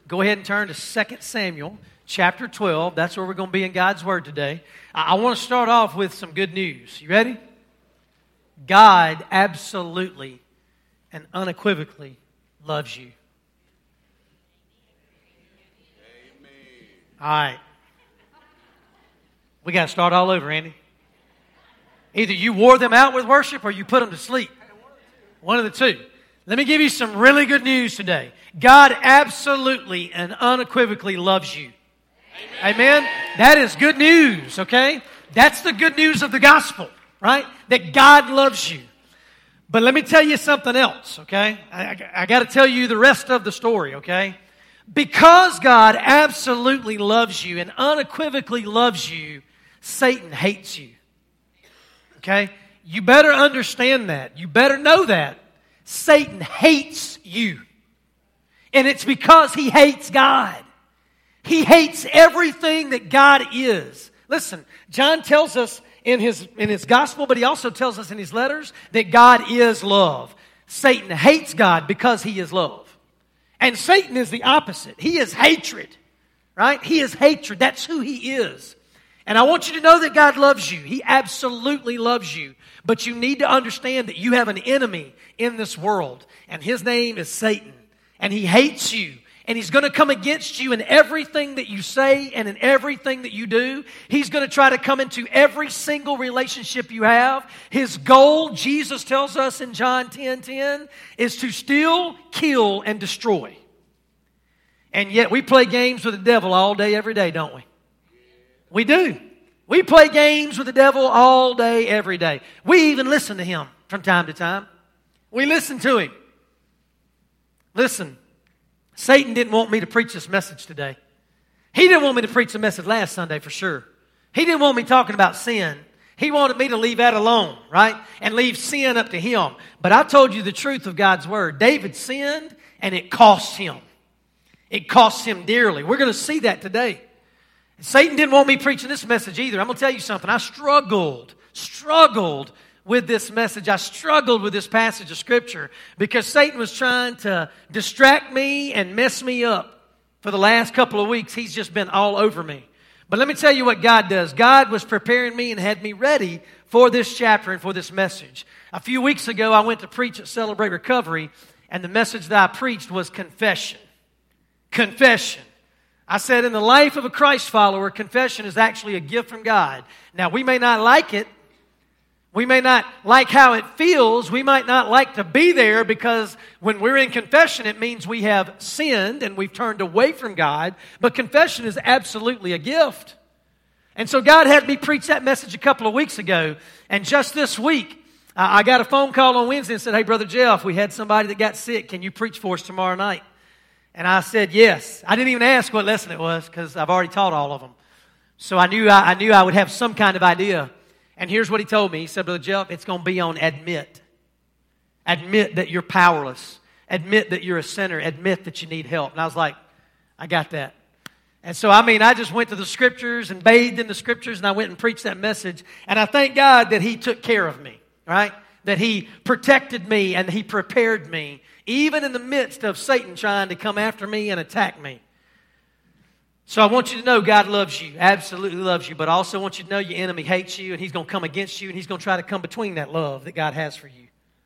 go ahead and turn to 2 Samuel chapter 12. That's where we're going to be in God's Word today. I want to start off with some good news. You ready? God absolutely and unequivocally loves you. Amen. All right. We got to start all over, Andy. Either you wore them out with worship or you put them to sleep. One of the two. Let me give you some really good news today. God absolutely and unequivocally loves you. Amen? That is good news, okay? That's the good news of the gospel, right? That God loves you. But let me tell you something else, okay? I got to tell you the rest of the story, okay? Because God absolutely loves you and unequivocally loves you, Satan hates you. Okay? You better understand that. You better know that. Satan hates you. And it's because he hates God. He hates everything that God is. Listen, John tells us in his gospel, but he also tells us in his letters that God is love. Satan hates God because he is love. And Satan is the opposite. He is hatred. Right? He is hatred. That's who he is. And I want you to know that God loves you. He absolutely loves you. But you need to understand that you have an enemy in this world. And his name is Satan. And he hates you. And he's going to come against you in everything that you say and in everything that you do. He's going to try to come into every single relationship you have. His goal, Jesus tells us in John 10:10, is to steal, kill, and destroy. And yet we play games with the devil all day, every day, don't we? We do. We play games with the devil all day, every day. We even listen to him from time to time. We listen to him. Listen, Satan didn't want me to preach this message today. He didn't want me to preach the message last Sunday for sure. He didn't want me talking about sin. He wanted me to leave that alone, right? And leave sin up to him. But I told you the truth of God's Word. David sinned and it cost him. It cost him dearly. We're going to see that today. Satan didn't want me preaching this message either. I'm going to tell you something. I struggled with this message. I struggled with this passage of Scripture because Satan was trying to distract me and mess me up. For the last couple of weeks, he's just been all over me. But let me tell you what God does. God was preparing me and had me ready for this chapter and for this message. A few weeks ago, I went to preach at Celebrate Recovery, and the message that I preached was confession. Confession. I said in the life of a Christ follower, confession is actually a gift from God. Now, we may not like it. We may not like how it feels. We might not like to be there because when we're in confession, it means we have sinned and we've turned away from God. But confession is absolutely a gift. And so God had me preach that message a couple of weeks ago. And just this week, I got a phone call on Wednesday and said, "Hey, Brother Jeff, we had somebody that got sick. Can you preach for us tomorrow night?" And I said, yes. I didn't even ask what lesson it was because I've already taught all of them. So I knew I would have some kind of idea. And here's what he told me. He said, "Brother Jeff, it's going to be on admit. Admit that you're powerless. Admit that you're a sinner. Admit that you need help." And I was like, I got that. And so, I just went to the Scriptures and bathed in the Scriptures and I went and preached that message. And I thank God that he took care of me, right? That he protected me and he prepared me. Even in the midst of Satan trying to come after me and attack me. So I want you to know God loves you, absolutely loves you, but I also want you to know your enemy hates you and he's going to come against you and he's going to try to come between that love that God has for you.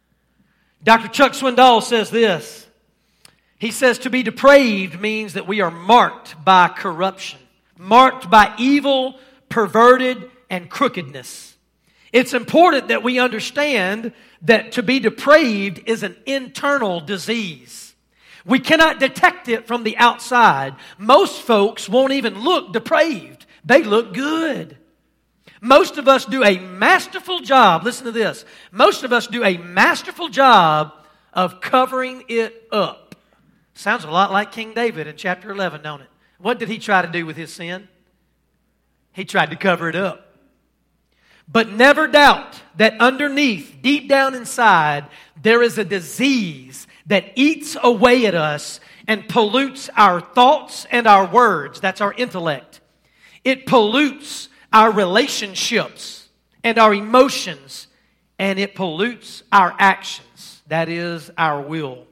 Dr. Chuck Swindoll says this. He says, to be depraved means that we are marked by corruption, marked by evil, perverted, and crookedness. It's important that we understand that to be depraved is an internal disease. We cannot detect it from the outside. Most folks won't even look depraved. They look good. Most of us do a masterful job. Listen to this. Most of us do a masterful job of covering it up. Sounds a lot like King David in chapter 11, don't it? What did he try to do with his sin? He tried to cover it up. But never doubt that underneath, deep down inside, there is a disease that eats away at us and pollutes our thoughts and our words. That's our intellect. It pollutes our relationships and our emotions, and it pollutes our actions. That is our will.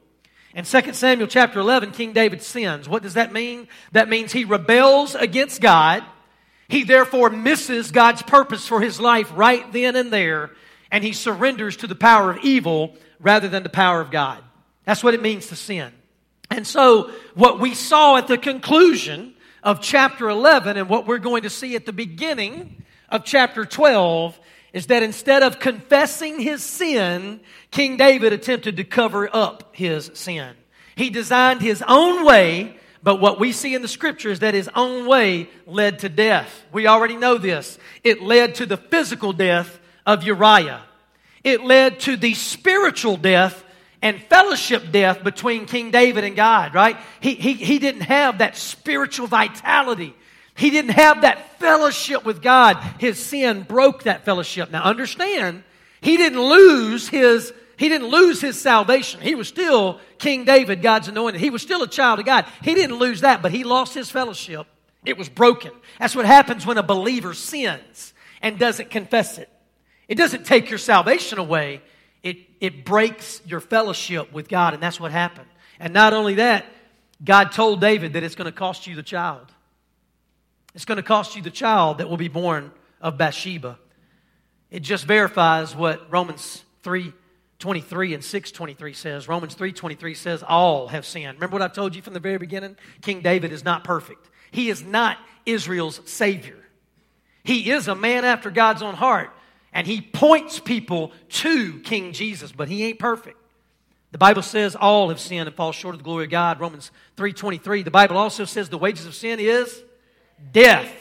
In 2 Samuel chapter 11, King David sins. What does that mean? That means he rebels against God. He therefore misses God's purpose for his life right then and there, and he surrenders to the power of evil rather than the power of God. That's what it means to sin. And so what we saw at the conclusion of chapter 11 and what we're going to see at the beginning of chapter 12 is that instead of confessing his sin, King David attempted to cover up his sin. He designed his own way, but what we see in the Scripture is that his own way led to death. We already know this. It led to the physical death of Uriah. It led to the spiritual death and fellowship death between King David and God, right? He didn't have that spiritual vitality. He didn't have that fellowship with God. His sin broke that fellowship. Now understand, he didn't lose his salvation. He was still King David, God's anointed. He was still a child of God. He didn't lose that, but he lost his fellowship. It was broken. That's what happens when a believer sins and doesn't confess it. It doesn't take your salvation away. It breaks your fellowship with God, and that's what happened. And not only that, God told David that it's going to cost you the child. It's going to cost you the child that will be born of Bathsheba. It just verifies what Romans 3:23 and 6:23 says. Romans 3:23 says all have sinned. Remember what I told you from the very beginning? King David is not perfect. He is not Israel's Savior. He is a man after God's own heart. And he points people to King Jesus, but he ain't perfect. The Bible says all have sinned and fall short of the glory of God. Romans 3:23. The Bible also says the wages of sin is death.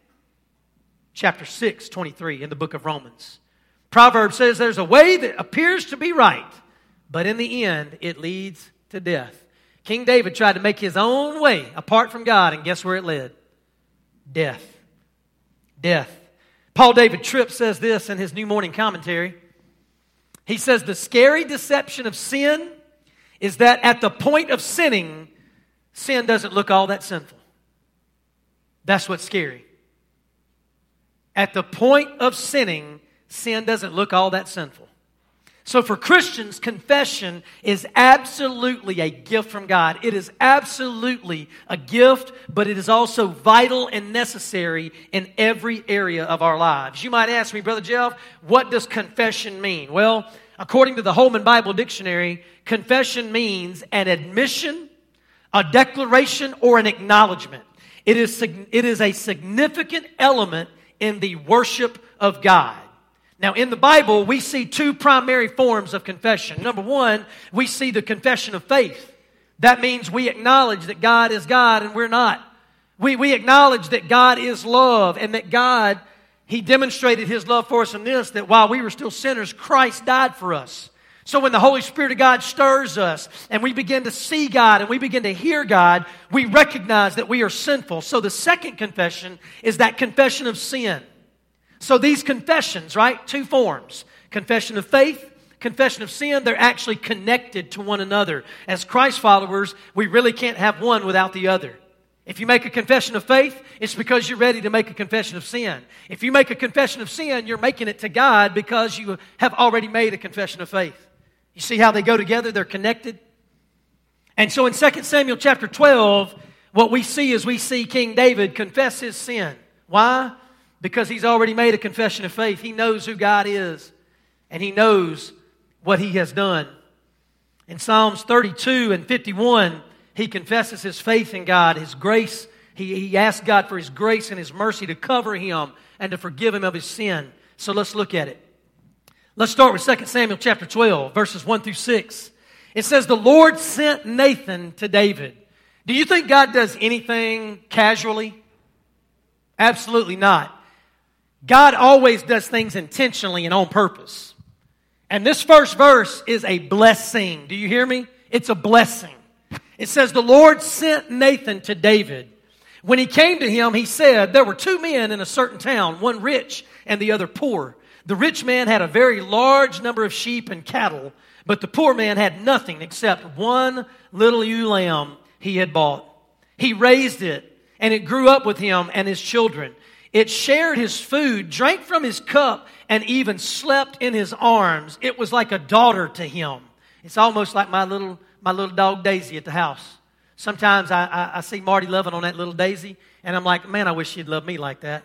Chapter 6:23 in the book of Romans. Proverbs says there's a way that appears to be right, but in the end it leads to death. King David tried to make his own way apart from God, and guess where it led? Death. Death. Paul David Tripp says this in his New Morning Commentary. He says the scary deception of sin is that at the point of sinning, sin doesn't look all that sinful. That's what's scary. At the point of sinning, sin doesn't look all that sinful. So for Christians, confession is absolutely a gift from God. It is absolutely a gift, but it is also vital and necessary in every area of our lives. You might ask me, Brother Jeff, what does confession mean? Well, according to the Holman Bible Dictionary, confession means an admission, a declaration, or an acknowledgement. It is a significant element in the worship of God. Now, in the Bible, we see two primary forms of confession. Number one, we see the confession of faith. That means we acknowledge that God is God and we're not. We acknowledge that God is love and that God, He demonstrated His love for us in this, that while we were still sinners, Christ died for us. So when the Holy Spirit of God stirs us and we begin to see God and we begin to hear God, we recognize that we are sinful. So the second confession is that confession of sin. So these confessions, right, two forms. Confession of faith, confession of sin, they're actually connected to one another. As Christ followers, we really can't have one without the other. If you make a confession of faith, it's because you're ready to make a confession of sin. If you make a confession of sin, you're making it to God because you have already made a confession of faith. You see how they go together? They're connected. And so in 2 Samuel chapter 12, what we see is we see King David confess his sin. Why? Because he's already made a confession of faith. He knows who God is. And he knows what He has done. In Psalms 32 and 51, he confesses his faith in God, His grace. He asks God for His grace and His mercy to cover him and to forgive him of his sin. So let's look at it. Let's start with 2 Samuel chapter 12, verses 1 through 6. It says, the Lord sent Nathan to David. Do you think God does anything casually? Absolutely not. God always does things intentionally and on purpose. And this first verse is a blessing. Do you hear me? It's a blessing. It says, the Lord sent Nathan to David. When he came to him, he said, there were two men in a certain town, one rich and the other poor. The rich man had a very large number of sheep and cattle, but the poor man had nothing except one little ewe lamb he had bought. He raised it, and it grew up with him and his children. It shared his food, drank from his cup, and even slept in his arms. It was like a daughter to him. It's almost like my little my little dog Daisy at the house. Sometimes I see Marty loving on that little Daisy, and I'm like, man, I wish she'd love me like that.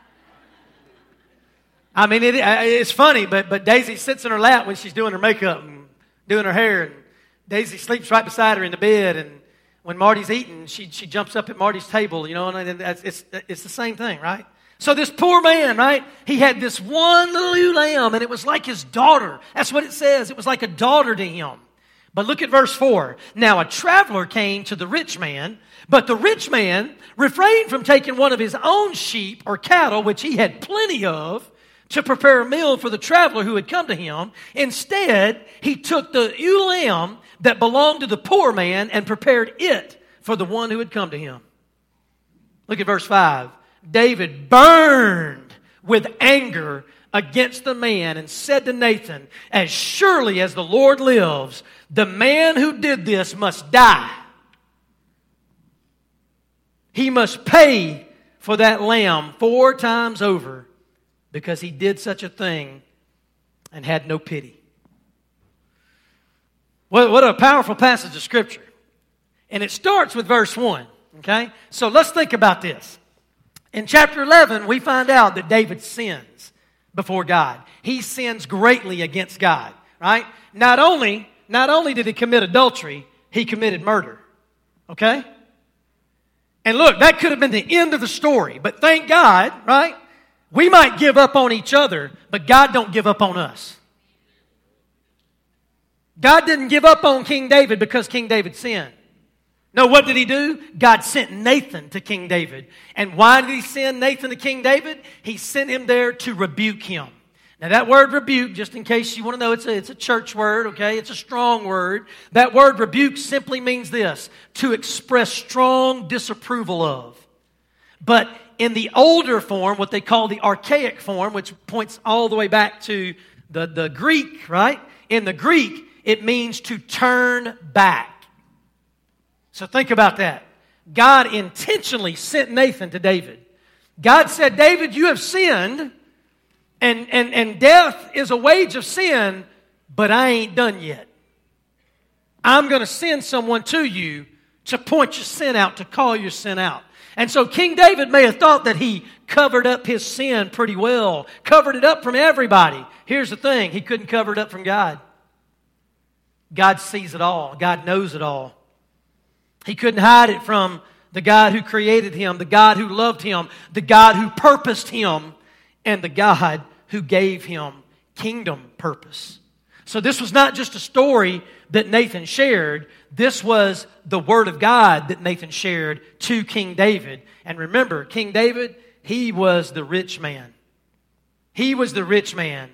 I mean, it's funny, but Daisy sits in her lap when she's doing her makeup and doing her hair, and Daisy sleeps right beside her in the bed, and when Marty's eating, she jumps up at Marty's table, you know, and it's the same thing, right? So this poor man, right, he had this one little ewe lamb, and it was like his daughter. That's what it says. It was like a daughter to him. But look at verse 4. Now a traveler came to the rich man, but the rich man refrained from taking one of his own sheep or cattle, which he had plenty of, to prepare a meal for the traveler who had come to him. Instead, he took the ewe lamb that belonged to the poor man and prepared it for the one who had come to him. Look at verse 5. David burned with anger against the man and said to Nathan, as surely as the Lord lives, the man who did this must die. He must pay for that lamb 4 times over because he did such a thing and had no pity. What a powerful passage of Scripture. And it starts with verse 1. Okay? So let's think about this. In chapter 11, we find out that David sins before God. He sins greatly against God, right? Not only did he commit adultery, he committed murder. Okay? And look, that could have been the end of the story, but thank God, right? We might give up on each other, but God don't give up on us. God didn't give up on King David because King David sinned. No, what did he do? God sent Nathan to King David. And why did he send Nathan to King David? He sent him there to rebuke him. Now that word rebuke, just in case you want to know, it's a church word, okay? It's a strong word. That word rebuke simply means this, to express strong disapproval of. But in the older form, what they call the archaic form, which points all the way back to the Greek, right? In the Greek, it means to turn back. So think about that. God intentionally sent Nathan to David. God said, David, you have sinned, and death is a wage of sin, but I ain't done yet. I'm going to send someone to you to point your sin out, to call your sin out. And so King David may have thought that he covered up his sin pretty well, covered it up from everybody. Here's the thing, he couldn't cover it up from God. God sees it all. God knows it all. He couldn't hide it from the God who created him, the God who loved him, the God who purposed him, and the God who gave him kingdom purpose. So this was not just a story that Nathan shared. This was the word of God that Nathan shared to King David. And remember, King David, he was the rich man. He was the rich man.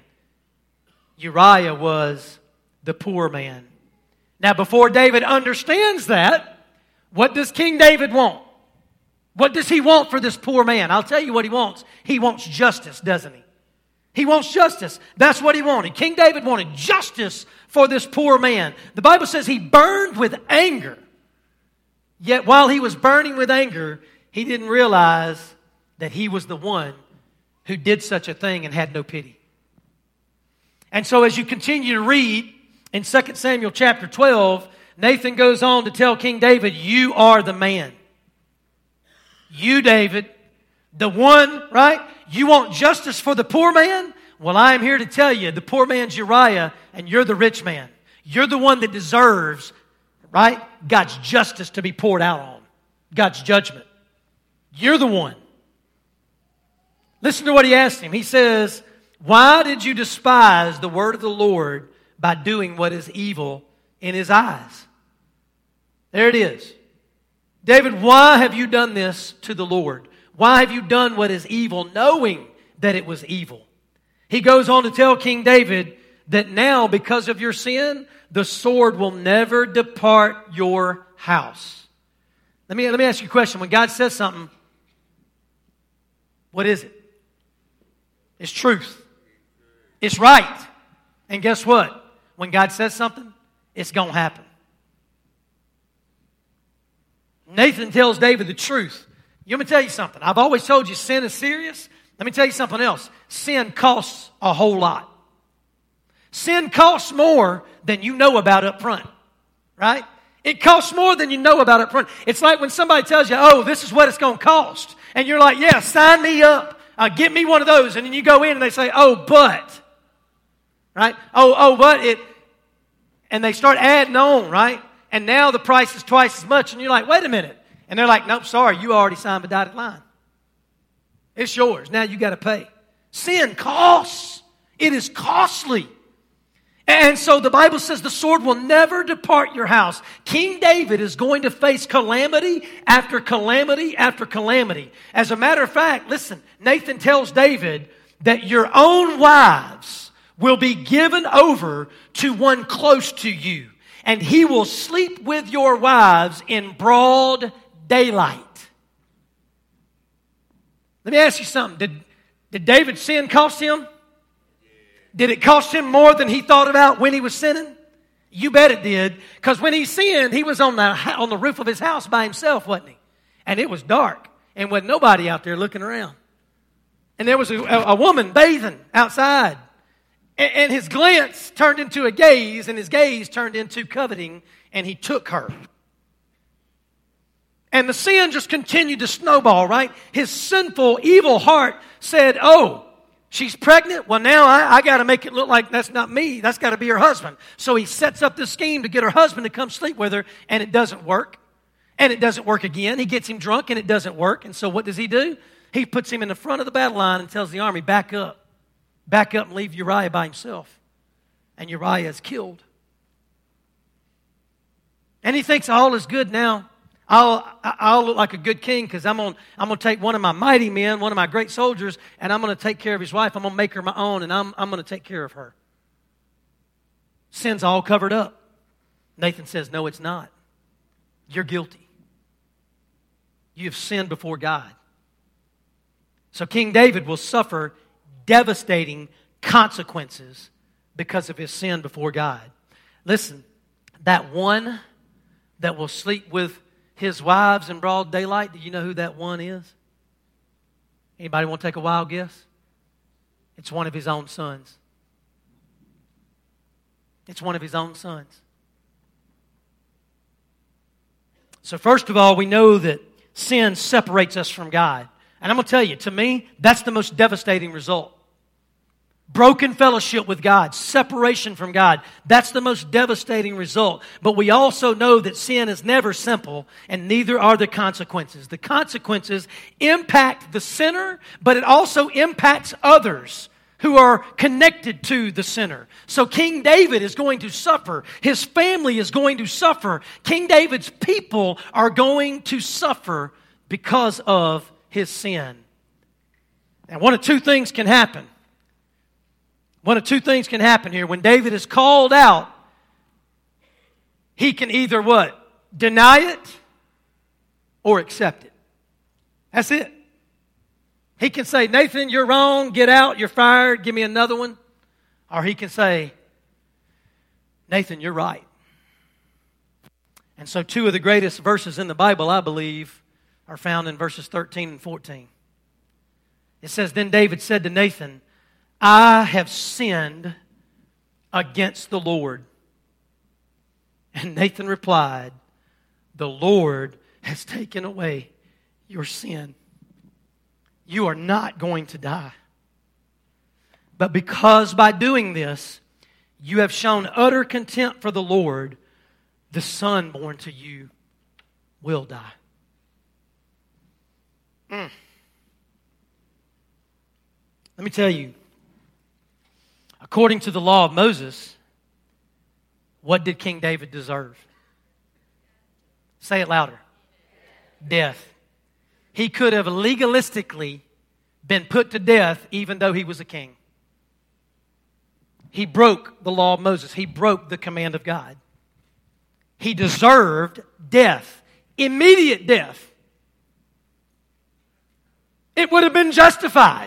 Uriah was the poor man. Now, before David understands that, what does King David want? What does he want for this poor man? I'll tell you what he wants. He wants justice, doesn't he? He wants justice. That's what he wanted. King David wanted justice for this poor man. The Bible says he burned with anger. Yet while he was burning with anger, he didn't realize that he was the one who did such a thing and had no pity. And so as you continue to read in 2 Samuel chapter 12, Nathan goes on to tell King David, you are the man. You, David, the one, right? You want justice for the poor man? Well, I am here to tell you, the poor man's Uriah, and you're the rich man. You're the one that deserves, right, God's justice to be poured out on. God's judgment. You're the one. Listen to what he asked him. He says, why did you despise the word of the Lord by doing what is evil in his eyes? There it is. David, why have you done this to the Lord? Why have you done what is evil, knowing that it was evil? He goes on to tell King David that now, because of your sin, the sword will never depart your house. Let me ask you a question. When God says something, what is it? It's truth. It's right. And guess what? When God says something, it's going to happen. Nathan tells David the truth. Let me tell you something. I've always told you sin is serious. Let me tell you something else. Sin costs a whole lot. Sin costs more than you know about up front. Right? It costs more than you know about up front. It's like when somebody tells you, oh, this is what it's going to cost. And you're like, yeah, sign me up. Get me one of those. And then you go in and they say, oh, but. Right? But it. And they start adding on, right? And now the price is twice as much. And you're like, wait a minute. And they're like, nope, sorry, you already signed the dotted line. It's yours. Now you got to pay. Sin costs. It is costly. And so the Bible says the sword will never depart your house. King David is going to face calamity after calamity after calamity. As a matter of fact, listen, Nathan tells David that your own wives will be given over to one close to you, and he will sleep with your wives in broad daylight. Let me ask you something. Did David's sin cost him? Did it cost him more than he thought about when he was sinning? You bet it did. Because when he sinned, he was on the roof of his house by himself, wasn't he? And it was dark. And wasn't nobody out there looking around. And there was a woman bathing outside. And his glance turned into a gaze. And his gaze turned into coveting. And he took her. And the sin just continued to snowball, right? His sinful, evil heart said, oh, she's pregnant? Well, now I got to make it look like that's not me. That's got to be her husband. So he sets up this scheme to get her husband to come sleep with her, and it doesn't work. And it doesn't work again. He gets him drunk, and it doesn't work. And so what does he do? He puts him in the front of the battle line and tells the army, back up. Back up and leave Uriah by himself. And Uriah is killed. And he thinks all is good now. I'll look like a good king because I'm gonna take one of my mighty men, one of my great soldiers, and I'm going to take care of his wife. I'm going to make her my own, and I'm going to take care of her. Sin's all covered up. Nathan says, no, it's not. You're guilty. You have sinned before God. So King David will suffer devastating consequences because of his sin before God. Listen, that one that will sleep with his wives in broad daylight, do you know who that one is? Anybody want to take a wild guess? It's one of his own sons. It's one of his own sons. So first of all, we know that sin separates us from God. And I'm going to tell you, to me, that's the most devastating result. Broken fellowship with God, separation from God. That's the most devastating result. But we also know that sin is never simple, and neither are the consequences. The consequences impact the sinner, but it also impacts others who are connected to the sinner. So King David is going to suffer. His family is going to suffer. King David's people are going to suffer because of his sin. And one of two things can happen. One of two things can happen here. When David is called out, he can either what? Deny it or accept it. That's it. He can say, Nathan, you're wrong. Get out. You're fired. Give me another one. Or he can say, Nathan, you're right. And so two of the greatest verses in the Bible, I believe, are found in verses 13 and 14. It says, then David said to Nathan, I have sinned against the Lord. And Nathan replied, the Lord has taken away your sin. You are not going to die. But because by doing this, you have shown utter contempt for the Lord, the son born to you will die. Let me tell you, according to the law of Moses, what did King David deserve? Say it louder. Death. He could have legalistically been put to death even though he was a king. He broke the law of Moses. He broke the command of God. He deserved death. Immediate death. It would have been justified.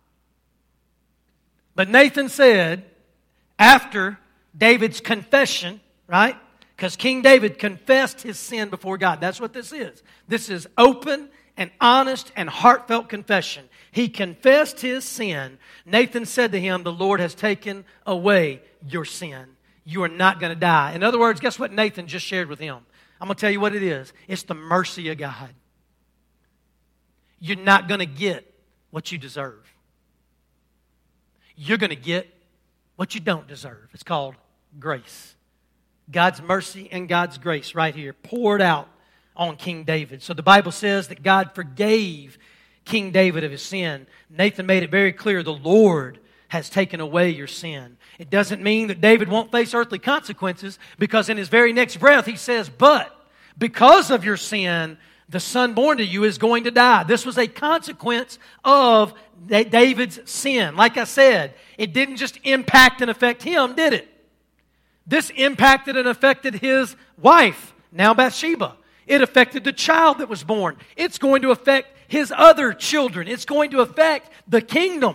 But Nathan said, after David's confession, right? Because King David confessed his sin before God. That's what this is. This is open and honest and heartfelt confession. He confessed his sin. Nathan said to him, the Lord has taken away your sin. You are not going to die. In other words, guess what Nathan just shared with him? I'm going to tell you what it is. It's the mercy of God. You're not going to get what you deserve. You're going to get what you don't deserve. It's called grace. God's mercy and God's grace right here poured out on King David. So the Bible says that God forgave King David of his sin. Nathan made it very clear, the Lord has taken away your sin. It doesn't mean that David won't face earthly consequences, because in his very next breath he says, but because of your sin, the son born to you is going to die. This was a consequence of David's sin. Like I said, it didn't just impact and affect him, did it? This impacted and affected his wife, now Bathsheba. It affected the child that was born. It's going to affect his other children. It's going to affect the kingdom.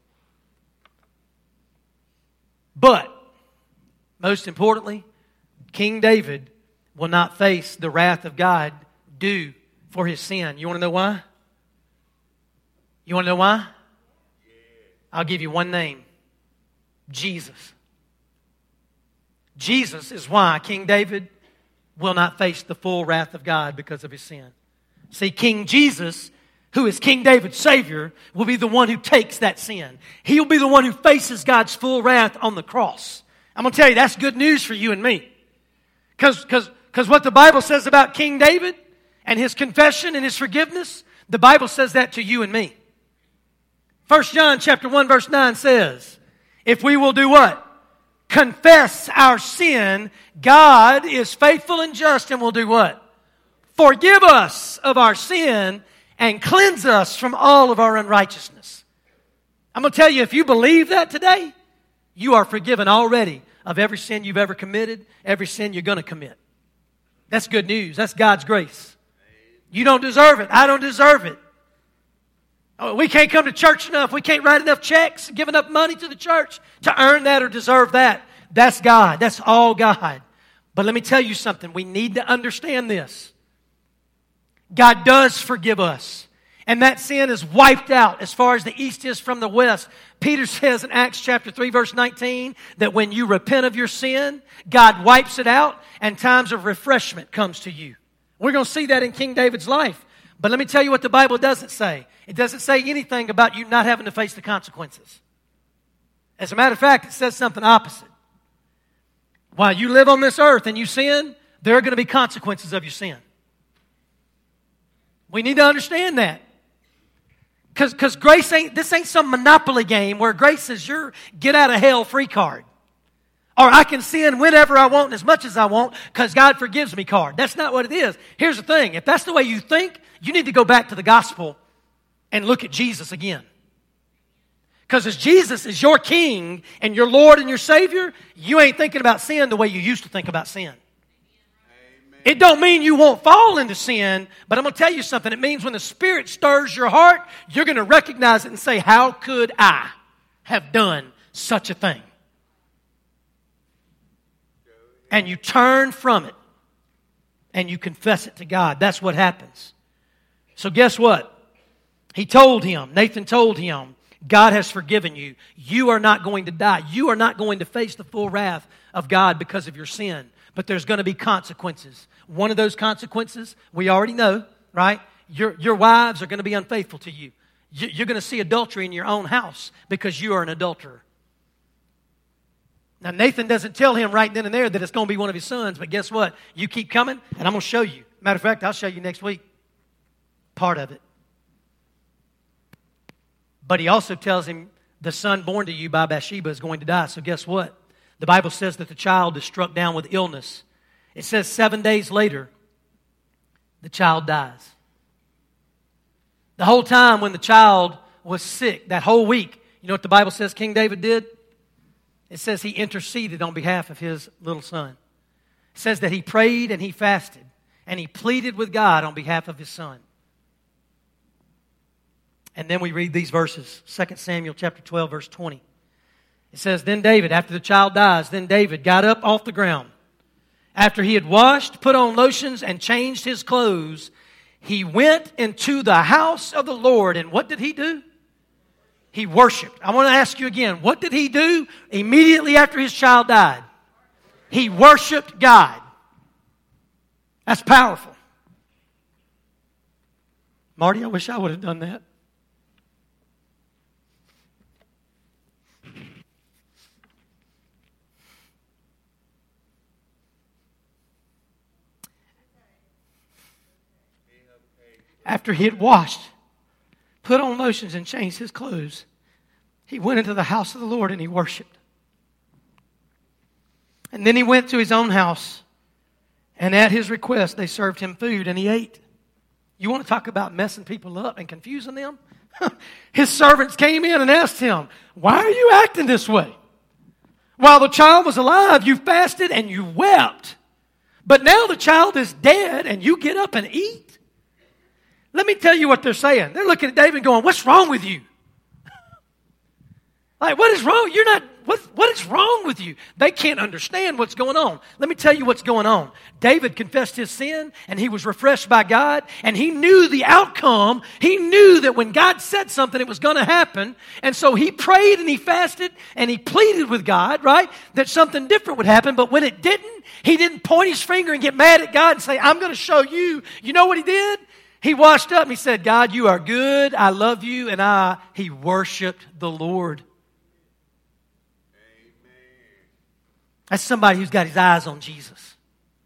But, most importantly, King David will not face the wrath of God due for his sin. You want to know why? You want to know why? I'll give you one name. Jesus. Jesus is why King David will not face the full wrath of God because of his sin. See, King Jesus, who is King David's Savior, will be the one who takes that sin. He'll be the one who faces God's full wrath on the cross. I'm going to tell you, that's good news for you and me. Because what the Bible says about King David and his confession and his forgiveness, the Bible says that to you and me. 1 John chapter 1 verse 9 says, if we will do what? Confess our sin, God is faithful and just and will do what? Forgive us of our sin and cleanse us from all of our unrighteousness. I'm going to tell you, if you believe that today, you are forgiven already of every sin you've ever committed, every sin you're going to commit. That's good news. That's God's grace. You don't deserve it. I don't deserve it. Oh, we can't come to church enough. We can't write enough checks, give enough money to the church to earn that or deserve that. That's God. That's all God. But let me tell you something. We need to understand this. God does forgive us. And that sin is wiped out as far as the east is from the west. Peter says in Acts chapter 3 verse 19 that when you repent of your sin, God wipes it out and times of refreshment comes to you. We're going to see that in King David's life. But let me tell you what the Bible doesn't say. It doesn't say anything about you not having to face the consequences. As a matter of fact, it says something opposite. While you live on this earth and you sin, there are going to be consequences of your sin. We need to understand that. Because grace this ain't some monopoly game where grace is your get out of hell free card. Or I can sin whenever I want and as much as I want because God forgives me card. That's not what it is. Here's the thing. If that's the way you think, you need to go back to the gospel and look at Jesus again. Because as Jesus is your King and your Lord and your Savior, you ain't thinking about sin the way you used to think about sin. Amen. It don't mean you won't fall into sin, but I'm going to tell you something. It means when the Spirit stirs your heart, you're going to recognize it and say, how could I have done such a thing? And you turn from it and you confess it to God. That's what happens. So guess what? Nathan told him, God has forgiven you. You are not going to die. You are not going to face the full wrath of God because of your sin. But there's going to be consequences. One of those consequences, we already know, right? Your wives are going to be unfaithful to you. You're going to see adultery in your own house because you are an adulterer. Now, Nathan doesn't tell him right then and there that it's going to be one of his sons, but guess what? You keep coming, and I'm going to show you. Matter of fact, I'll show you next week. Part of it. But he also tells him the son born to you by Bathsheba is going to die. So guess what? The Bible says that the child is struck down with illness. It says 7 days later, the child dies. The whole time when the child was sick, that whole week, you know what the Bible says King David did? It says he interceded on behalf of his little son. It says that he prayed and he fasted and he pleaded with God on behalf of his son. And then we read these verses, 2 Samuel chapter 12, verse 20. It says, then David, after the child dies, then David got up off the ground. After he had washed, put on lotions, and changed his clothes, he went into the house of the Lord. And what did he do? He worshiped. I want to ask you again, what did he do immediately after his child died? He worshiped God. That's powerful. Marty, I wish I would have done that. After he had washed, put on lotions, and changed his clothes, he went into the house of the Lord and he worshiped. And then he went to his own house, and at his request they served him food and he ate. You want to talk about messing people up and confusing them? His servants came in and asked him, "Why are you acting this way? While the child was alive, you fasted and you wept. But now the child is dead and you get up and eat?" Let me tell you what they're saying. They're looking at David going, "What's wrong with you?" Like, what is wrong? What is wrong with you? They can't understand what's going on. Let me tell you what's going on. David confessed his sin, and he was refreshed by God, and he knew the outcome. He knew that when God said something, it was going to happen. And so he prayed and he fasted and he pleaded with God, right, that something different would happen. But when it didn't, he didn't point his finger and get mad at God and say, "I'm going to show you." You know what he did? He washed up and he said, "God, you are good. I love you." And he worshiped the Lord. That's somebody who's got his eyes on Jesus.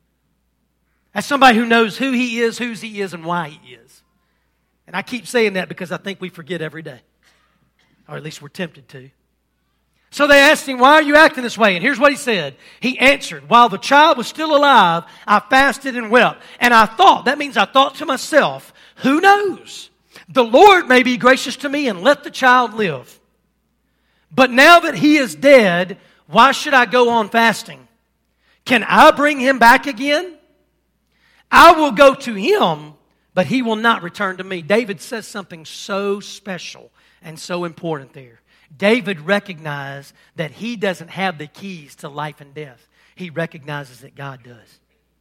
That's somebody who knows who he is, whose he is, and why he is. And I keep saying that because I think we forget every day. Or at least we're tempted to. So they asked him, "Why are you acting this way?" And here's what he said. He answered, "While the child was still alive, I fasted and wept. And I thought," that means I thought to myself, "Who knows? The Lord may be gracious to me and let the child live. But now that he is dead, why should I go on fasting? Can I bring him back again? I will go to him, but he will not return to me." David says something so special and so important there. David recognized that he doesn't have the keys to life and death. He recognizes that God does.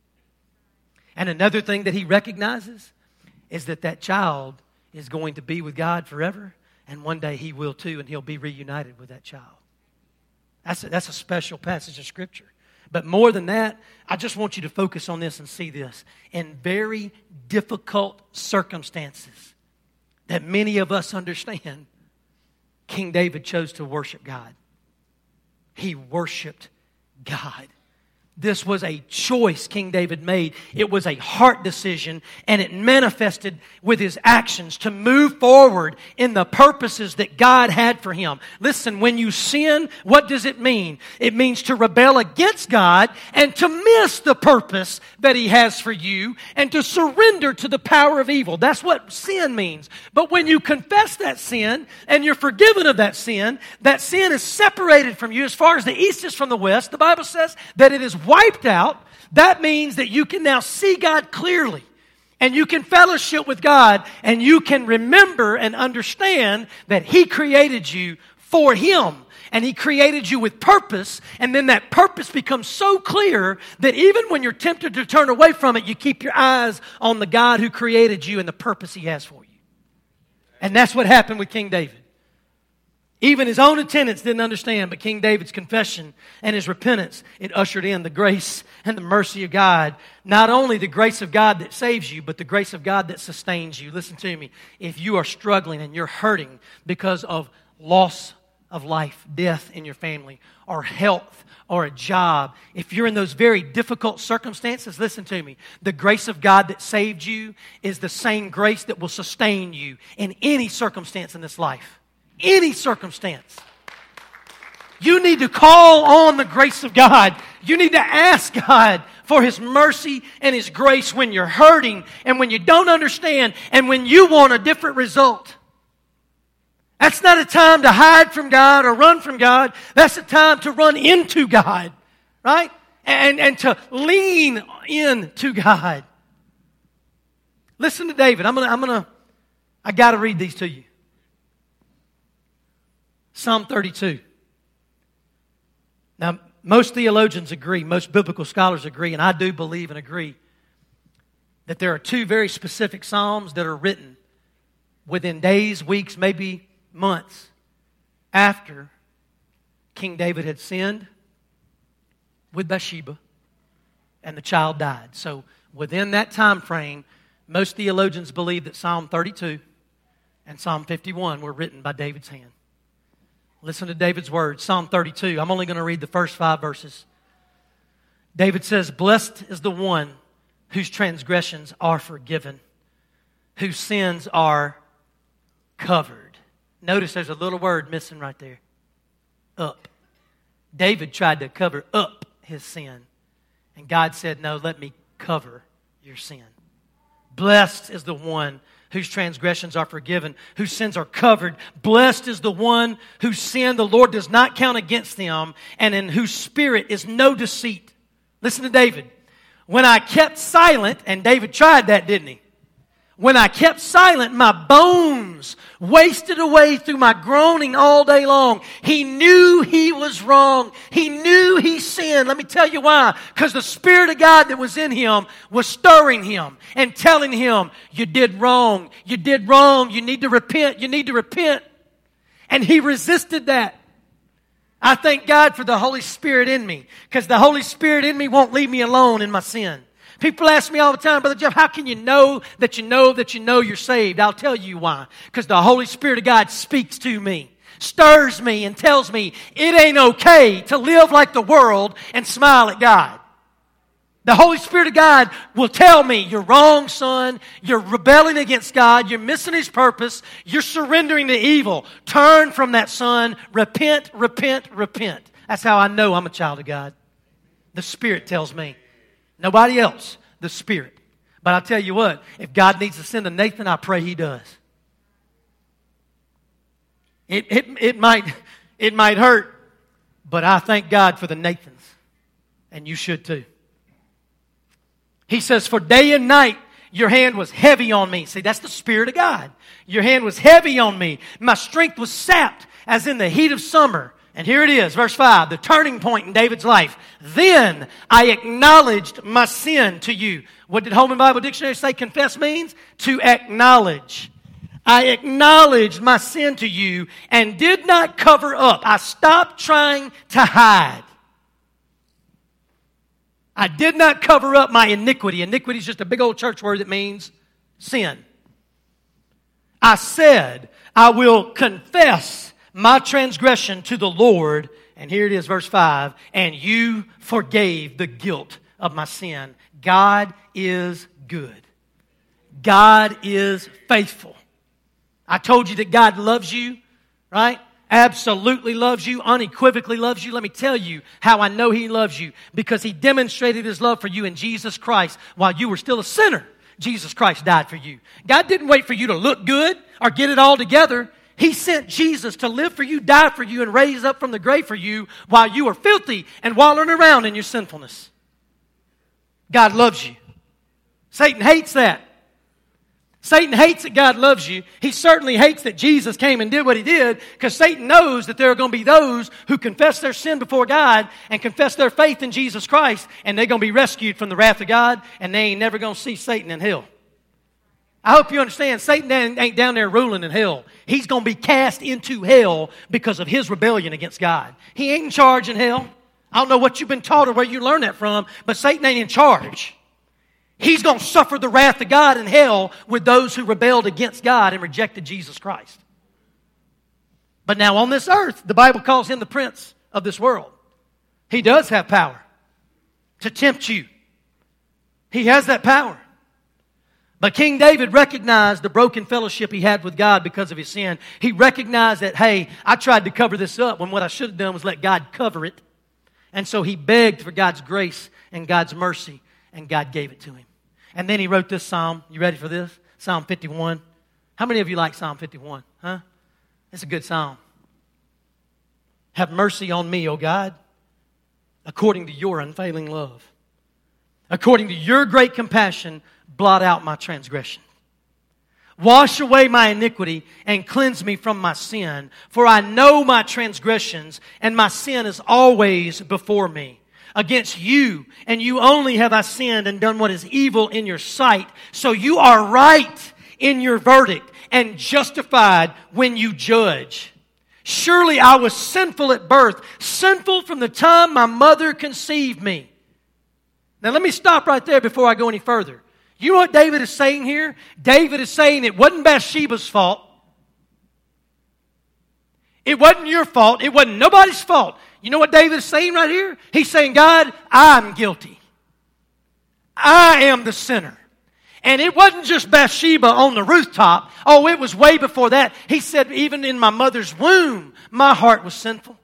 And another thing that he recognizes is that child is going to be with God forever, and one day he will too, and he'll be reunited with that child. That's a special passage of Scripture. But more than that, I just want you to focus on this and see this. In very difficult circumstances that many of us understand, King David chose to worship God. He worshiped God. This was a choice King David made. It was a heart decision, and it manifested with his actions to move forward in the purposes that God had for him. Listen, when you sin, what does it mean? It means to rebel against God and to miss the purpose that He has for you and to surrender to the power of evil. That's what sin means. But when you confess that sin and you're forgiven of that sin is separated from you as far as the east is from the west. The Bible says that it is wiped out. That means that you can now see God clearly. And you can fellowship with God. And you can remember and understand that He created you for Him. And He created you with purpose. And then that purpose becomes so clear that even when you're tempted to turn away from it, you keep your eyes on the God who created you and the purpose He has for you. And that's what happened with King David. Even his own attendants didn't understand, but King David's confession and his repentance, it ushered in the grace and the mercy of God. Not only the grace of God that saves you, but the grace of God that sustains you. Listen to me. If you are struggling and you're hurting because of loss of life, death in your family, or health, or a job, if you're in those very difficult circumstances, listen to me. The grace of God that saved you is the same grace that will sustain you in any circumstance in this life. Any circumstance. You need to call on the grace of God. You need to ask God for His mercy and His grace when you're hurting and when you don't understand and when you want a different result. That's not a time to hide from God or run from God. That's a time to run into God, right? And to lean into God. Listen to David. I got to read these to you. Psalm 32. Now, most theologians agree, most biblical scholars agree, and I do believe and agree, that there are two very specific psalms that are written within days, weeks, maybe months after King David had sinned with Bathsheba and the child died. So Within that time frame, most theologians believe that Psalm 32 and Psalm 51 were written by David's hand. Listen to David's words. Psalm 32. I'm only going to read the first 5 verses. David says, "Blessed is the one whose transgressions are forgiven, whose sins are covered." Notice there's a little word missing right there. Up. David tried to cover up his sin. And God said, "No, let me cover your sin." Blessed is the one whose transgressions are forgiven, whose sins are covered. Blessed is the one whose sin the Lord does not count against them, and in whose spirit is no deceit. Listen to David. When I kept silent, and David tried that, didn't he? When I kept silent, my bones wasted away through my groaning all day long. He knew he was wrong. He knew he sinned. Let me tell you why. Because the Spirit of God that was in him was stirring him and telling him, "You did wrong. You did wrong. You need to repent. You need to repent." And he resisted that. I thank God for the Holy Spirit in me, because the Holy Spirit in me won't leave me alone in my sin. People ask me all the time, "Brother Jeff, how can you know that you know that you know you're saved?" I'll tell you why. Because the Holy Spirit of God speaks to me, stirs me, and tells me it ain't okay to live like the world and smile at God. The Holy Spirit of God will tell me, "You're wrong, son. You're rebelling against God. You're missing His purpose. You're surrendering to evil. Turn from that, son. Repent, repent, repent." That's how I know I'm a child of God. The Spirit tells me. Nobody else, the Spirit. But I'll tell you what, if God needs to send a Nathan, I pray He does. It might hurt, but I thank God for the Nathans. And you should too. He says, "For day and night your hand was heavy on me." See, that's the Spirit of God. Your hand was heavy on me. My strength was sapped as in the heat of summer. And here it is, verse 5, the turning point in David's life. "Then I acknowledged my sin to you." What did Holman Bible Dictionary say confess means? To acknowledge. "I acknowledged my sin to you and did not cover up." I stopped trying to hide. I did not cover up my iniquity. Iniquity is just a big old church word that means sin. "I said, I will confess my transgression to the Lord," and here it is, verse 5, "and you forgave the guilt of my sin." God is good. God is faithful. I told you that God loves you, right? Absolutely loves you, unequivocally loves you. Let me tell you how I know He loves you. Because He demonstrated His love for you in Jesus Christ while you were still a sinner. Jesus Christ died for you. God didn't wait for you to look good or get it all together. He sent Jesus to live for you, die for you, and raise up from the grave for you while you were filthy and wallowing around in your sinfulness. God loves you. Satan hates that. Satan hates that God loves you. He certainly hates that Jesus came and did what He did, because Satan knows that there are going to be those who confess their sin before God and confess their faith in Jesus Christ, and they're going to be rescued from the wrath of God, and they ain't never going to see Satan in hell. I hope you understand, Satan ain't down there ruling in hell. He's going to be cast into hell because of his rebellion against God. He ain't in charge in hell. I don't know what you've been taught or where you learned that from, but Satan ain't in charge. He's going to suffer the wrath of God in hell with those who rebelled against God and rejected Jesus Christ. But now on this earth, the Bible calls him the prince of this world. He does have power to tempt you. He has that power. But King David recognized the broken fellowship he had with God because of his sin. He recognized that, hey, I tried to cover this up when what I should have done was let God cover it. And so he begged for God's grace and God's mercy, and God gave it to him. And then he wrote this psalm. You ready for this? Psalm 51. How many of you like Psalm 51? Huh? It's a good psalm. "Have mercy on me, O God, according to your unfailing love. According to your great compassion, blot out my transgression. Wash away my iniquity and cleanse me from my sin. For I know my transgressions, and my sin is always before me. Against you, and you only have I sinned and done what is evil in your sight. So you are right in your verdict and justified when you judge. Surely I was sinful at birth, sinful from the time my mother conceived me. Now let me stop right there before I go any further. You know what David is saying here? David is saying it wasn't Bathsheba's fault. It wasn't your fault. It wasn't nobody's fault. You know what David is saying right here? He's saying, God, I'm guilty. I am the sinner. And it wasn't just Bathsheba on the rooftop. Oh, it was way before that. He said, even in my mother's womb, my heart was sinful.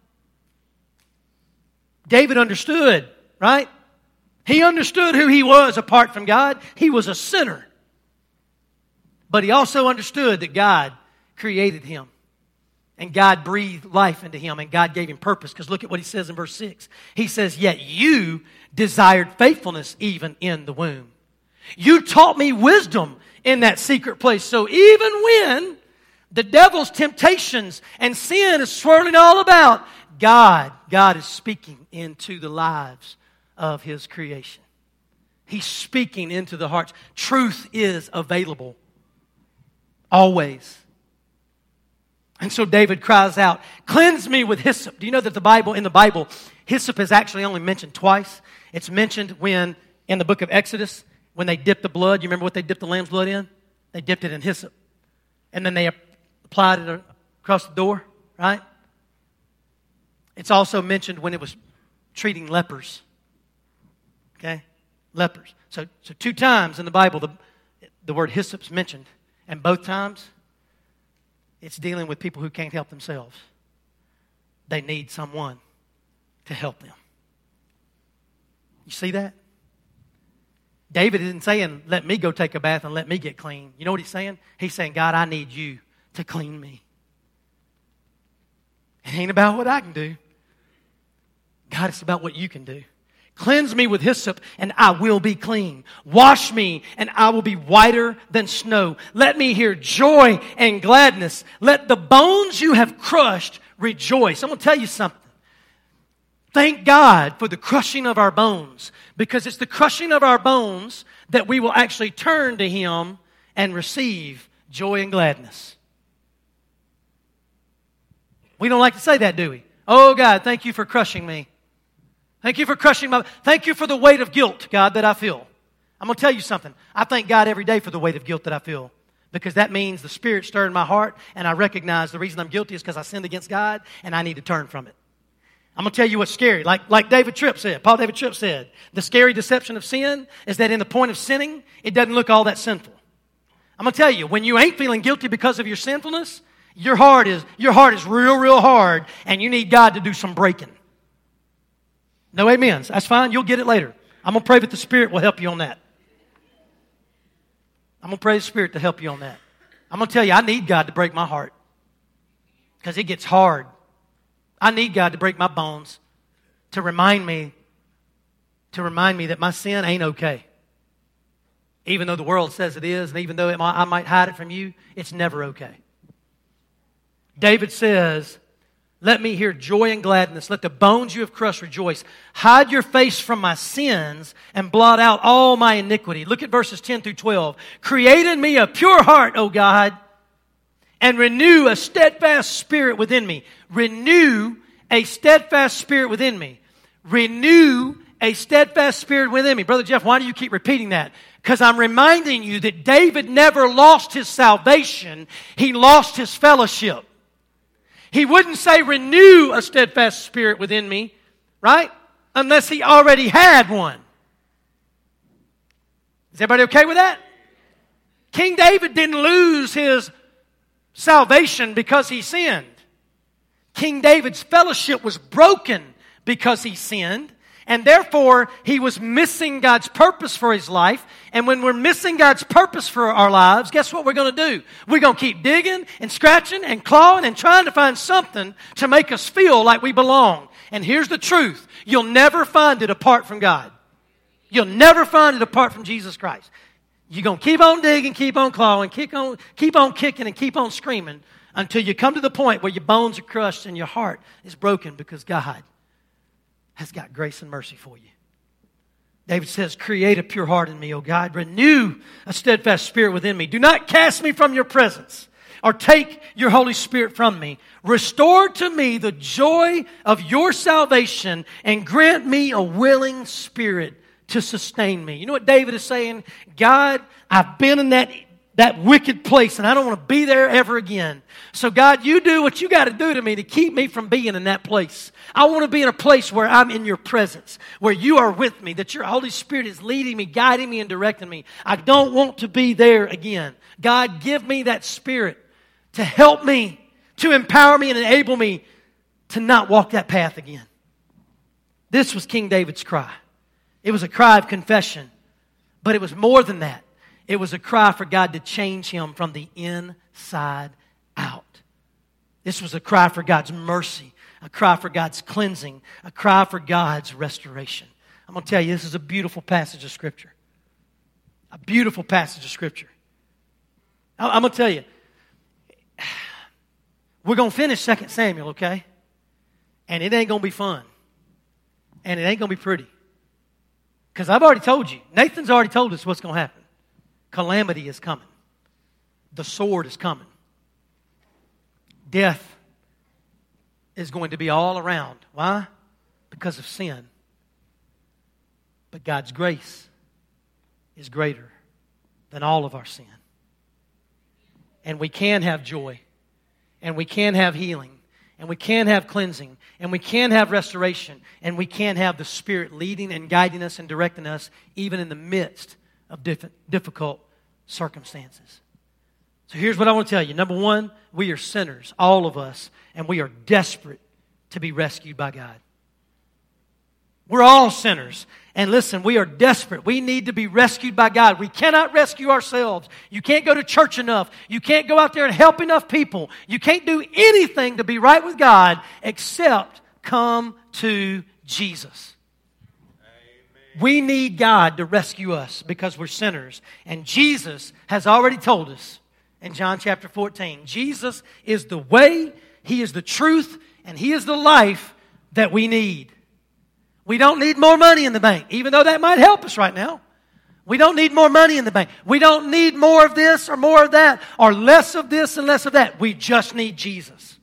David understood, right? He understood who he was apart from God. He was a sinner. But he also understood that God created him. And God breathed life into him. And God gave him purpose. Because look at what he says in verse 6. He says, yet you desired faithfulness even in the womb. You taught me wisdom in that secret place. So even when the devil's temptations and sin is swirling all about, God is speaking into the lives of His creation. He's speaking into the hearts. Truth is available. Always. And so David cries out, cleanse me with hyssop. Do you know that in the Bible, hyssop is actually only mentioned twice? It's mentioned when, in the book of Exodus, when they dipped the blood. You remember what they dipped the lamb's blood in? They dipped it in hyssop. And then they applied it across the door, right? It's also mentioned when it was treating lepers. Okay? Lepers. So 2 times in the Bible the word hyssop's mentioned. And both times it's dealing with people who can't help themselves. They need someone to help them. You see that? David isn't saying, let me go take a bath and let me get clean. You know what he's saying? He's saying, God, I need you to clean me. It ain't about what I can do. God, it's about what you can do. Cleanse me with hyssop and I will be clean. Wash me and I will be whiter than snow. Let me hear joy and gladness. Let the bones you have crushed rejoice. I'm going to tell you something. Thank God for the crushing of our bones, because it's the crushing of our bones that we will actually turn to Him and receive joy and gladness. We don't like to say that, do we? Oh God, thank you for crushing me. Thank you for thank you for the weight of guilt, God, that I feel. I'm going to tell you something. I thank God every day for the weight of guilt that I feel, because that means the Spirit stirred in my heart and I recognize the reason I'm guilty is because I sinned against God and I need to turn from it. I'm going to tell you what's scary. Like David Tripp said, Paul David Tripp said, the scary deception of sin is that in the point of sinning, it doesn't look all that sinful. I'm going to tell you, when you ain't feeling guilty because of your sinfulness, your heart is real hard, and you need God to do some breaking. No amens. That's fine. You'll get it later. I'm going to pray that the Spirit will help you on that. I'm going to pray the Spirit to help you on that. I'm going to tell you, I need God to break my heart, because it gets hard. I need God to break my bones to remind me that my sin ain't okay. Even though the world says it is, and even though I might hide it from you, it's never okay. David says, let me hear joy and gladness. Let the bones you have crushed rejoice. Hide your face from my sins and blot out all my iniquity. Look at verses 10 through 12. Create in me a pure heart, O God, and renew a steadfast spirit within me. Renew a steadfast spirit within me. Renew a steadfast spirit within me. Brother Jeff, why do you keep repeating that? Because I'm reminding you that David never lost his salvation. He lost his fellowship. He wouldn't say renew a steadfast spirit within me, right? Unless he already had one. Is everybody okay with that? King David didn't lose his salvation because he sinned. King David's fellowship was broken because he sinned, and therefore he was missing God's purpose for his life. And when we're missing God's purpose for our lives, guess what we're going to do? We're going to keep digging and scratching and clawing and trying to find something to make us feel like we belong. And here's the truth. You'll never find it apart from God. You'll never find it apart from Jesus Christ. You're going to keep on digging, keep on clawing, keep on kicking and keep on screaming until you come to the point where your bones are crushed and your heart is broken, because God has got grace and mercy for you. David says, create a pure heart in me, O God. Renew a steadfast spirit within me. Do not cast me from your presence or take your Holy Spirit from me. Restore to me the joy of your salvation and grant me a willing spirit to sustain me. You know what David is saying? God, I've been in that wicked place, and I don't want to be there ever again. So God, you do what you got to do to me to keep me from being in that place. I want to be in a place where I'm in your presence, where you are with me, that your Holy Spirit is leading me, guiding me, and directing me. I don't want to be there again. God, give me that Spirit to help me, to empower me and enable me to not walk that path again. This was King David's cry. It was a cry of confession, but it was more than that. It was a cry for God to change him from the inside out. This was a cry for God's mercy, a cry for God's cleansing, a cry for God's restoration. I'm going to tell you, this is a beautiful passage of Scripture. A beautiful passage of Scripture. I'm going to tell you, we're going to finish 2 Samuel, okay? And it ain't going to be fun. And it ain't going to be pretty. Because I've already told you. Nathan's already told us what's going to happen. Calamity is coming. The sword is coming. Death is going to be all around. Why? Because of sin. But God's grace is greater than all of our sin. And we can have joy. And we can have healing. And we can have cleansing. And we can have restoration. And we can have the Spirit leading and guiding us and directing us even in the midst of difficult circumstances. So here's what I want to tell you. Number one, we are sinners, all of us, and we are desperate to be rescued by God. We're all sinners. And listen, we are desperate. We need to be rescued by God. We cannot rescue ourselves. You can't go to church enough. You can't go out there and help enough people. You can't do anything to be right with God except come to Jesus. We need God to rescue us because we're sinners. And Jesus has already told us in John chapter 14, Jesus is the way, He is the truth, and He is the life that we need. We don't need more money in the bank, even though that might help us right now. We don't need more money in the bank. We don't need more of this or more of that, or less of this and less of that. We just need Jesus.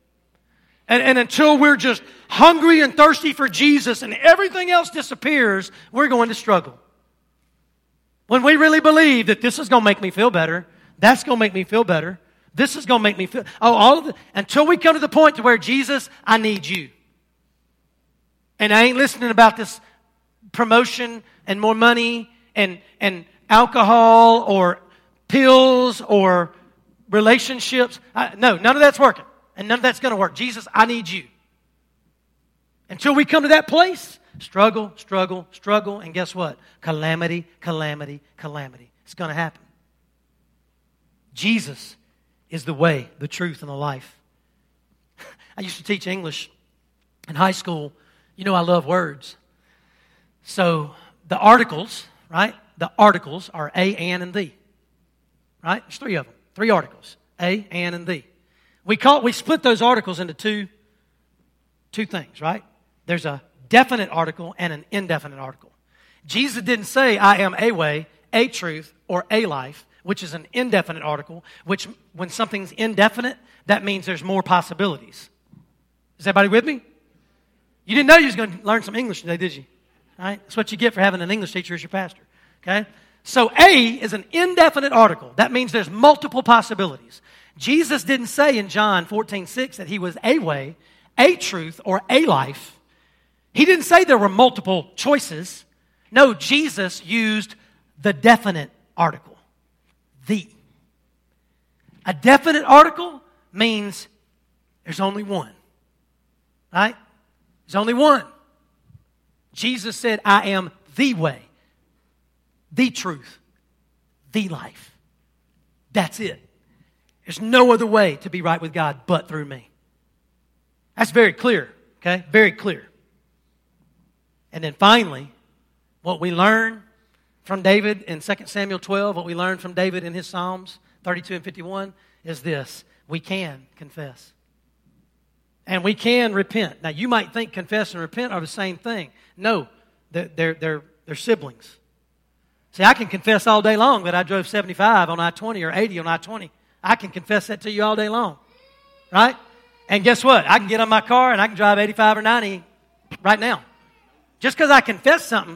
And until we're just hungry and thirsty for Jesus and everything else disappears, we're going to struggle. When we really believe that this is going to make me feel better, that's going to make me feel better, this is going to make me feel... until we come to the point to where, Jesus, I need you. And I ain't listening about this promotion and more money and alcohol or pills or relationships. No, none of that's working. And none of that's going to work. Jesus, I need you. Until we come to that place, struggle, struggle, struggle, and guess what? Calamity, calamity, calamity. It's going to happen. Jesus is the way, the truth, and the life. I used to teach English in high school. You know I love words. So the articles, right? The articles are a, an, and the. Right? There's three of them. Three articles. A, an, and the. We split those articles into two things, right? There's a definite article and an indefinite article. Jesus didn't say, I am a way, a truth, or a life, which is an indefinite article, which when something's indefinite, that means there's more possibilities. Is everybody with me? You didn't know you was going to learn some English today, did you? All right? That's what you get for having an English teacher as your pastor. Okay? So A is an indefinite article. That means there's multiple possibilities. Jesus didn't say in John 14:6 that He was a way, a truth, or a life. He didn't say there were multiple choices. No, Jesus used the definite article. The. A definite article means there's only one. Right? There's only one. Jesus said, I am the way, the truth, the life. That's it. There's no other way to be right with God but through me. That's very clear, okay? Very clear. And then finally, what we learn from David in 2 Samuel 12, what we learn from David in his Psalms 32 and 51 is this. We can confess. And we can repent. Now, you might think confess and repent are the same thing. No, they're siblings. See, I can confess all day long that I drove 75 on I-20 or 80 on I-20. I can confess that to you all day long. Right? And guess what? I can get on my car and I can drive 85 or 90 right now. Just because I confess something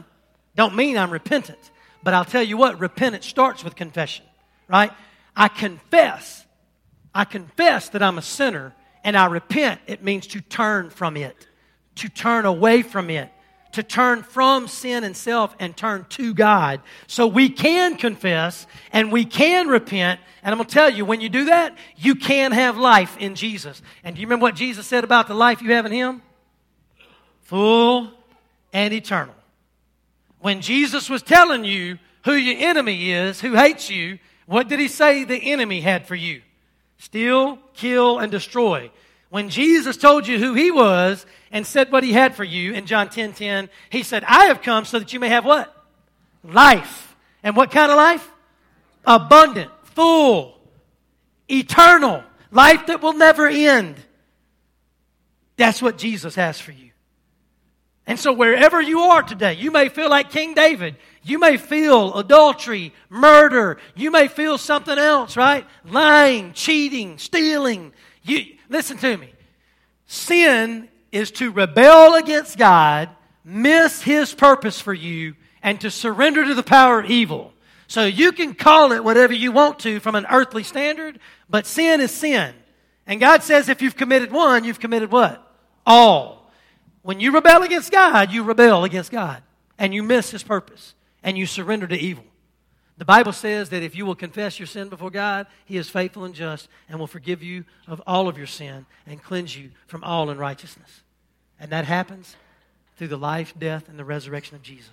Don't mean I'm repentant. But I'll tell you what, repentance starts with confession, right? I confess that I'm a sinner, and I repent. It means to turn from it, to turn away from it, to turn from sin and self and turn to God. So we can confess and we can repent. And I'm going to tell you, when you do that, you can have life in Jesus. And do you remember what Jesus said about the life you have in Him? Full and eternal. When Jesus was telling you who your enemy is, who hates you, what did He say the enemy had for you? Steal, kill, and destroy. When Jesus told you who He was and said what He had for you in John 10:10, He said, I have come so that you may have what? Life. And what kind of life? Abundant, full, eternal, life that will never end. That's what Jesus has for you. And so wherever you are today, you may feel like King David. You may feel adultery, murder. You may feel something else, right? Lying, cheating, stealing. Listen to me. Sin is to rebel against God, miss His purpose for you, and to surrender to the power of evil. So you can call it whatever you want to from an earthly standard, but sin is sin. And God says if you've committed one, you've committed what? All. When you rebel against God, you rebel against God. And you miss His purpose. And you surrender to evil. The Bible says that if you will confess your sin before God, He is faithful and just and will forgive you of all of your sin and cleanse you from all unrighteousness. And that happens through the life, death, and the resurrection of Jesus.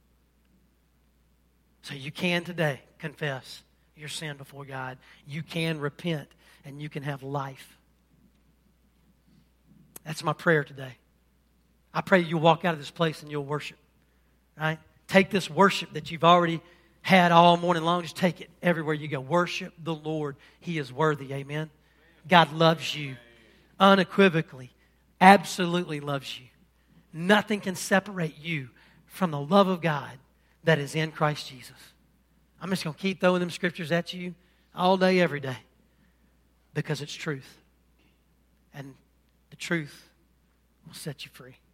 So you can today confess your sin before God. You can repent and you can have life. That's my prayer today. I pray you'll walk out of this place and you'll worship. Right? Take this worship that you've already had all morning long. Just take it everywhere you go. Worship the Lord. He is worthy. Amen. God loves you unequivocally. Absolutely loves you. Nothing can separate you from the love of God that is in Christ Jesus. I'm just going to keep throwing them scriptures at you all day, every day. Because it's truth. And the truth will set you free.